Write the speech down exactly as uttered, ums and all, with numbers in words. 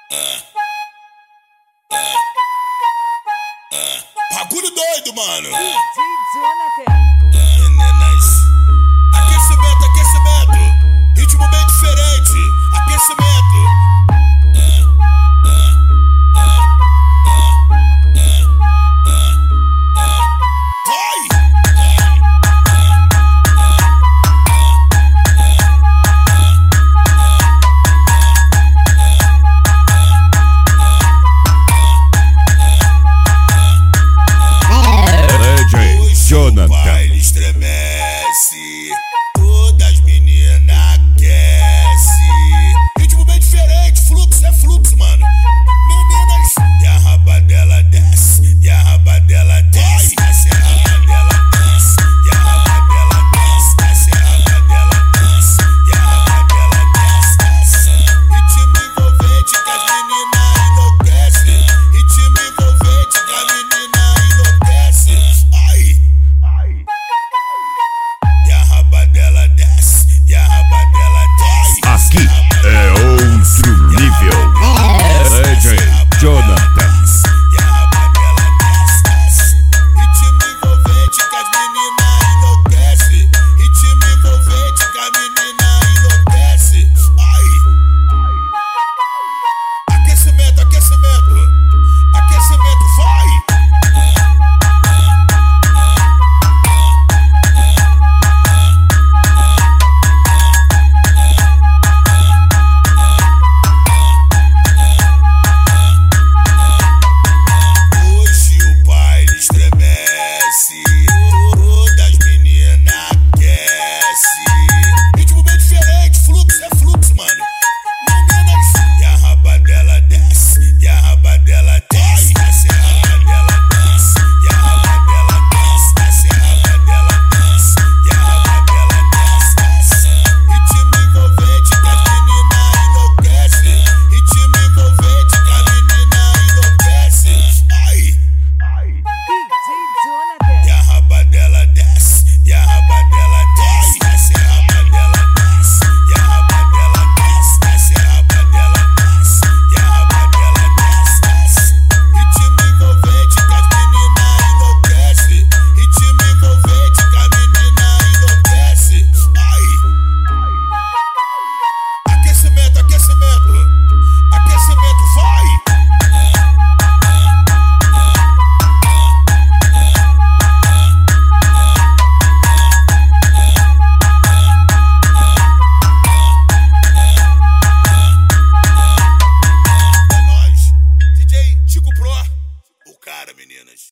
Ah, ah, ah. Bagulho doido, mano. D J Jonathan. Ah, meninas. Aquecimento, aquecimento. Ritmo bem diferente. Aquecimento. Ah, ah, ah, ah, ah, ah, ah. Vai! Jonathan. O baile estremece, todas as meninas aquece. Ritmo bem diferente, fluxo é fluxo, mano. Meninas, e a raba dela desce, e a raba dela desce, desce a raba dela desce, e a raba dela desce, desce a raba dela desce, e a raba dela desce, desce. Ritmo envolvente que as meninas enlouquecem, ritmo envolvente que as meninas enlouquecem. Ai! E a raba dela desce, e a raba dela desce. Aqui é outro nível. D J Jonathan. E a raba dela desce, desce. Ritmo envolvente que as meninas enlouquecem. Ritmo envolvente que a menina enlouquece. Ai! Aquecimento, aquecimento. Aquecimento, vai! Hoje o baile estremece, todas as meninas aquece. Ritmo bem diferente, fluxo é fluxo, mano. Meninas, e a raba dela desce, e a raba dela desce, desce a raba dela desce, e a raba dela desce, desce a raba dela desce, e a raba dela desce, desce. Ritmo envolvente que as meninas enlouquecem, ritmo envolvente que a menina enlouquece. Ai! D J Jonathan. E a raba dela desce, e a raba dela desce, desce a raba dela desce, e a raba dela desce, desce a raba dela desce, e a raba dela desce, desce. Ritmo envolvente que as meninas enlouquecem, ritmo envolvente que a menina enlouquece. Ai! Aquecimento, aquecimento. Aquecimento, vai! É nóis. D J Chico Pro, o cara, meninas.